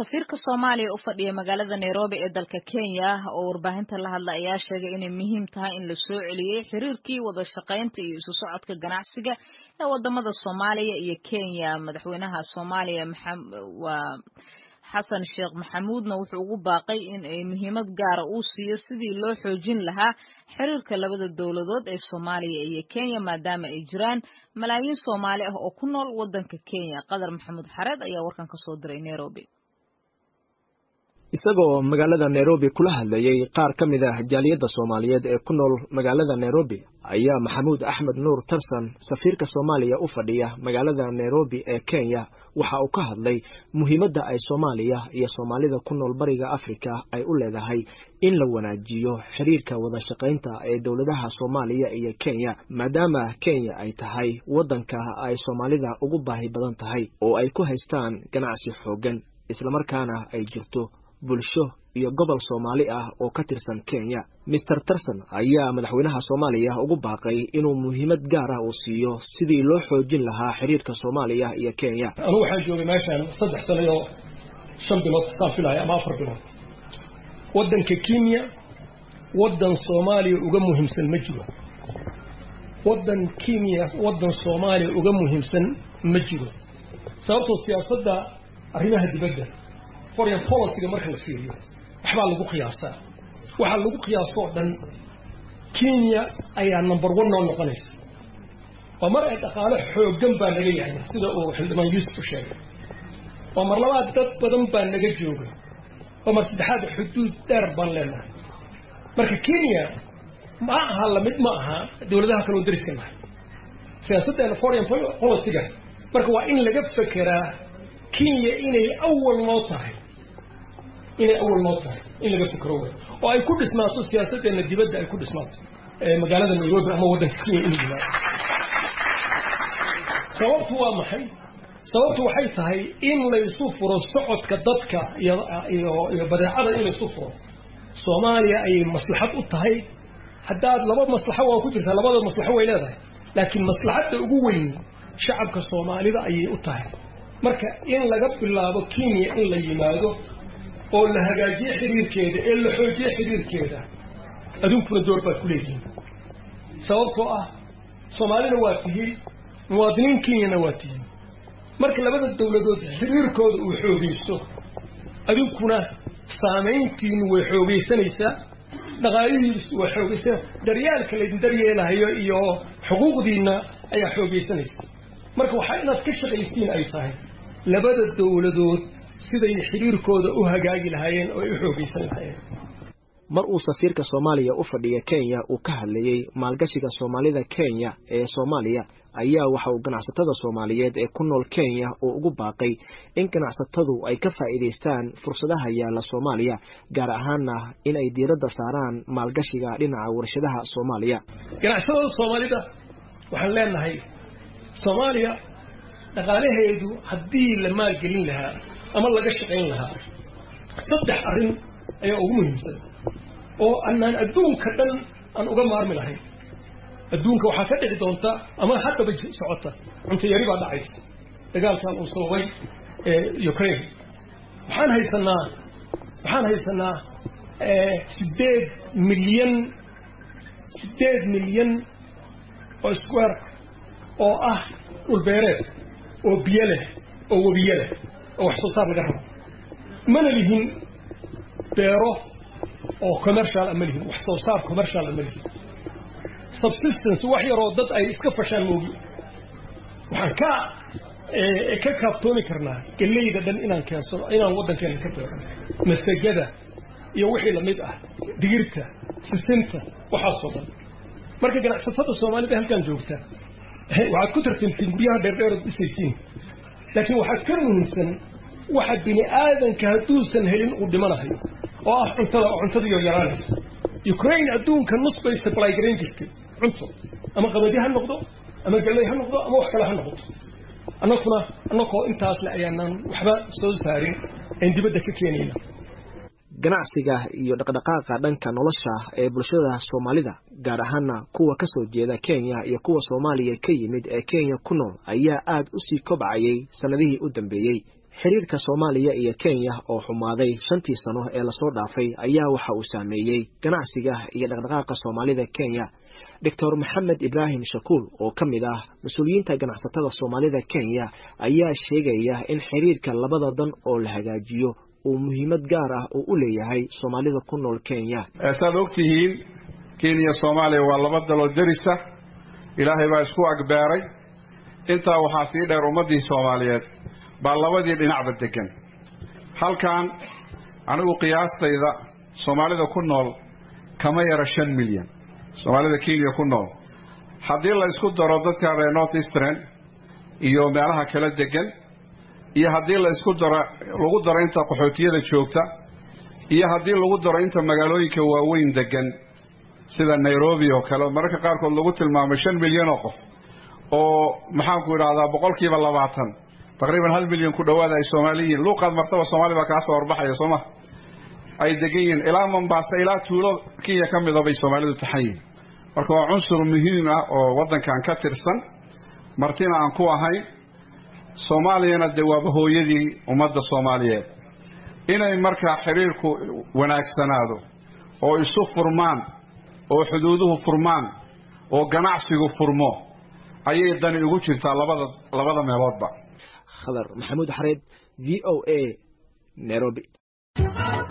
safiirka Soomaaliya u fadhiya magaalada Nairobi ee dalka Kenya oo warbaahinta la hadla ayaa sheegay inay muhiim tahay in la soo celiyay xiriirkii wada shaqaynta iyo isu socodka ganacsiga ee wadamada Soomaaliya iyo Kenya. Madaxweynaha Soomaaliya Xasan Sheekh Maxamuudna wuxuu ugu baaqay in ay muhiimad gaar ah u siiyo sidii loo xoojin lahaa xiriirka labada dawladood ee Soomaaliya iyo Kenya maadaama ay jiraan malaayiin Soomaali ah oo ku nool wadanka Kenya. Qadar Maxamuud Xareed ayaa warkan ka soo diray Nairobi. isagoo magaalada Nairobi kula hadlayay qaar ka mid ah jaaliyadda Soomaaliyeed ee ku nool magaalada Nairobi ayaa Maxamuud Axmed Nuur Tarsan safiirka Soomaaliya u fadhiya magaalada Nairobi ee Kenya waxa uu ka hadlay muhiimadda ay Soomaaliya iyo Soomaalida ku nool bariga Afrika ay u leedahay in la wanaajiyo xiriirka wada shaqaynta ee dawladaha Soomaaliya iyo Kenya maadaama Kenya ay tahay wadanka ay Soomaalida ugu baahi badan tahay oo ay ku haystaan ganacsi xooggan isla markaana ay jirto bulsho iyo gobol Soomaali ah oo ka tirsan Kenya. Mr. Tarsan ayaa madaxweynaha Soomaaliya ugu baaqay inuu muhiimad gaar ah u siiyo sidii loo xoojin lahaa xiriirka Soomaaliya iyo Kenya. Anu waxaan joogay meeshan 3 sano iyo 5 bilood saafilay ama 4 bilood. Wadanka Kenya wadan Soomaaliya uga muhiimsan ma jiro. Wadan Kenya wadan Soomaaliya uga muhiimsan ma jiro. Sababtoo siyaasadda arrimaha dibadda foreign policy marka la fiiriyo waxba lagu qiyaasaa waxa lagu qiyaaso dhan Kenya ayaa number 1 noqonaysa waa mar ay dhaqaale xooggan baa naga yahay sida uu xildhibaan Yuusuf sheegay waa mar labaad dad badan baa naga jooga waa mar saddexaad xuduud dheer baan leenahay marka Kenya ma aha la mid ma aha dawladaha kale oo dariska ah siyaasadda foreign policy marka waa in laga fekeraa Kenya inay awal noqotahay in laga fikro oo ay ku dhismaato siyaasadda dibadda ay ku dhismaato magaalada Nairobi ama wadanka Kenya in jiraa sababtu waa maxay sababtu waxay tahay in la isu furo socodka dadka iyo badeecada in la isu furo Soomaaliya ay maslaxad u tahay haddaad laba maslaxo waa ku jirta labada maslaxo way leedahay laakiin maslaxadda ugu weyn shacabka Soomaalida ay u tahay marka in laga bilaabo Kenya in la yimaado oo la hagaajiyo xiriirkeeda ee la xoojiyo xiriirkeeda aduunkuna door baad ku leeyihiin sababtoo ah Soomaalina waa tihiin muwaadiniin Kenyana waa tihiin marka labada dawladood xiriirkooda uu xoogaysto aduunkuna saameyntiin way xoogaysanaysaa dhaqaalihiisu way xoogaysanaysaa daryaalka la daryeelayo iyo xuquuqdiina ayaa xoogaysanaysa marka waxa inaad ka shaqaysiin ay tahay labada dawladood siday xiriirkooda u hagaagi lahaayeen oo u xoogaysan lahaayeen. Mar uu safiirka Soomaaliya u fadhiya Kenya uu ka hadlayay maalgashiga Soomaalida Kenya ee Soomaaliya ayaa waxa uu ganacsatada Soomaaliyeed ee ku nool Kenya oo ugu baaqay in ganacsatadu ay ka faa'iideystaan fursadaha yaala Soomaaliya gaar ahaanna in ay diiradda saaraan maalgashiga dhinaca warshadaha Soomaaliya. Ganacsatada Soomaalida waxaan leenahay Soomaaliya dhaqaalaheedu haddii la maalgelin lahaa ama laga shaqayn lahaa 3 arrin ayaa ugu muhiimsan oo annaan adduunka dhan aan uga maarmi lahayn adduunka waxaa ka dhici doonta ama haddaba socota cunto yari baa dhacaysa dagaalkan uu sababay Ukraine waxaan haysanaa 8 milyan oo square oo ah dhulbeereed oo biyo leh oo wabiyo leh oo wax soo saar laga rabo mana lihin beero oo commercial ama lihin wax soo saar commercial ama lihin subsistence wax yar oo dad ay iska fashaan moogi waxaan ka kaaftoomi karnaa galeyda dhan inaan keensano inaan wadankeena ka beero masagada iyo wixii la mid ah digirta sisinta waxaasoo dhan marka ganacsatada Soomaalida halkan joogta waxaad ku tartantiin guryaha dheer dhisaysiin laakiin waxaa ka muhiimsan waxa bini aadanka haduusan helin uu dhimanayo oo ah cuntada iyo yaraanaysa Ukraine adduunka nus bay supply gareyn jirtay cunto ama qabadi ha noqdo ama galay ha noqdo ama wax kale ha noqdo annagoo intaas la ayaanan waxba soo saarin in dibadda ka keenayna ganacsiga iyo dhaqdhaqaaqa dhanka nolosha ee bulshada Soomaalida gaar ahaan kuwa ka soo jeeda Kenya iyo kuwa Soomaaliya ka yimid ee Kenya ku nool ayaa aad u sii kobcayay sanadihii u dambeeyay xiriirka Soomaaliya iyo Kenya oo xumaaday 5 sano ee la soo dhaafay ayaa waxa uu saameeyay ganacsiga iyo dhaqdhaqaaqa Soomaalida Kenya. Dr. Maxamed Ibrahim Shakuul oo kamid ah mas'uuliyiinta ganacsatada Soomaalida Kenya ayaa sheegaya in xiriirka labada dan oo la hagaajiyo uu muhiimad gaar ah u leeyahay Soomaalida ku nool Kenya. Asaad ogtihiin Kenya Soomaaliya waa laba dal oo daris ah. Ilaahay baa isku agbaaray inta waxa sii dheer ummadii Soomaaliyeed baa labadii dhinacba degan. Halkan anigu qiyaastayda Soomaalida ku nool kama yara 5 milyan. Soomaalida Kenya ku nool haddii la isku daro dadka reer North Eastern iyo meelaha kala degan iyo haddii la isku daro lagu daro inta qaxootiyada joogta iyo haddii lagu daro inta magaalooyinka waaweyn degan sida Nairobi oo kale marka qaar kood lagu tilmaamo 5 milyan oo qof oo maxaan ku yiraahdaa 20% taqriiban 1 milyan ku dhawaad ay Soomaaliyiin luqad martaba Soomaali baa ka soo warbaxaya Soomaa ay degan ilaa Mombasa ilaa tuulo Kenya kamid ah bay Soomaalidu taxayeen marka waa cunsur muhiim ah oo wadankan ka tirsan martina aan ku ahay Soomaaliyana dawaab hooyadii ummadda Soomaaliyeed inay marka xiriirku wanaagsanaado oo isu furmaan oo xuduuduhu furmaan oo ganacsigu furmo ayay dani ugu jirtaa labada meeloodba. Khadar Maxamuud Xareed VOA Nairobi.